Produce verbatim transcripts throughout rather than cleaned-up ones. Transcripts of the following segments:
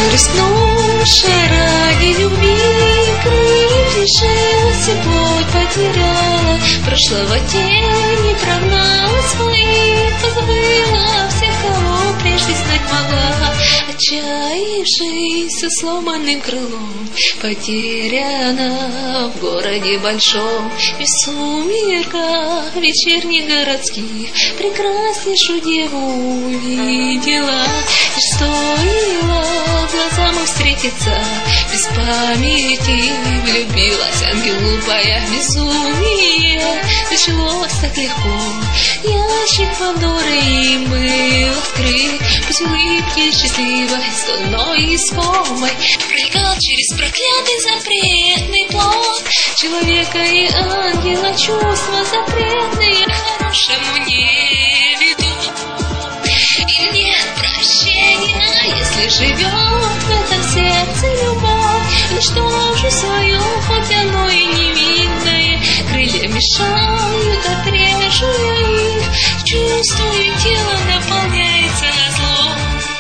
рискнувшая ради любви, крыльев лишилась и плоть потеряла, прошлого тень не прогнала своих, позабыла всех, кого прежде знать могла, отчаявшись со сломанным крылом, потеряна в городе большом, и в сумерках вечерних городских прекраснейшую деву увидела. И стоило глазам встретиться, без памяти влюбилась ангел глупая, безумие началось так легко. Ящик Пандоры им был открыт, пусть улыбки счастливой, столной искомой пролегал через проклятый запретный плод. Человека и ангела чувства запретные хорошему не ведут. И нет прощения, если живет в этом сердце любовь. Уничтожу свое, хоть оно и невинное, крылья мешают, отрежу я их, чувствую, тело наполняется злом.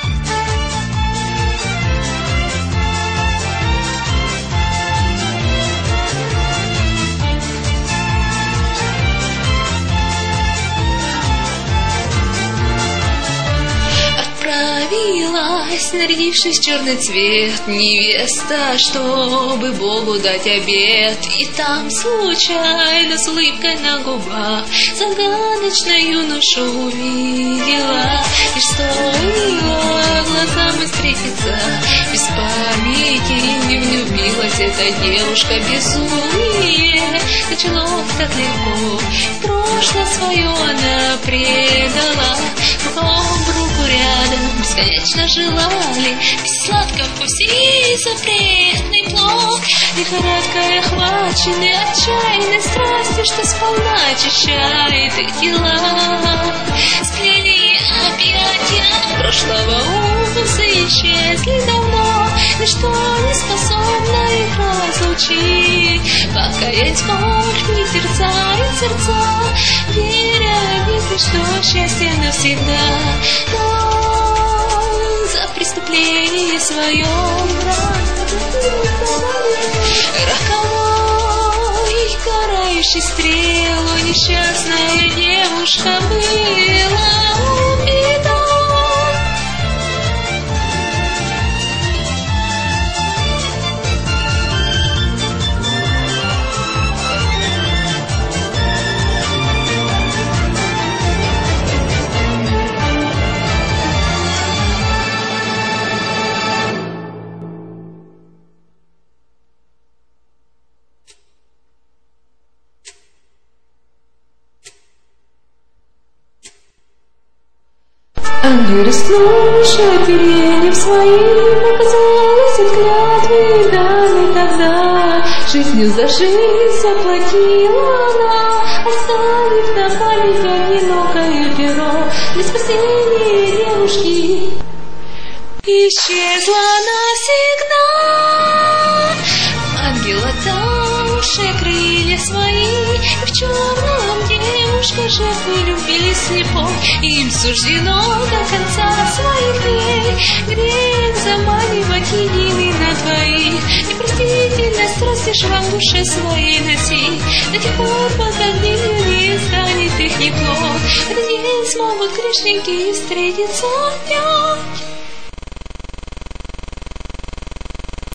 Отправилась, нарядившись в черный цвет, невеста, чтобы Богу дать обет. И там случайно с улыбкой на губах загадочную юношу увидела. И стоило глазам встретиться, без памяти не влюбилась эта девушка. Безумие началось так легко, прошлое свое она предала. Руком в руку рядом бесконечно желали, без сладко вкусить запретный плод. Лихорадкой охвачены отчаянной страстью, что сполна очищает их тела. Склеили объятия прошлого ужаса, исчезли давно, ничто не способно их разлучить. Покаять скорбь не терзает сердца, веря в них, что счастье навсегда. Но за преступление свое роковой, карающий стрелу, несчастная девушка была убита. Ангел, рискнувшая перьев своим, оказалась от клятвы данной тогда. Жизнью за жизнь заплатила она, оставив на память одинокое перо. Для спасения девушки исчезла навсегда. Ангел, отдавший крылья свои, и в черном девушка жертвы любили слепо. Им суждено до конца своих дней грех заманивать единый на двоих. Непростительность растешь вам в душе своей носи, до тех пор, пока гнилью не станет их неплох. В этот день смогут грешники встретиться опять.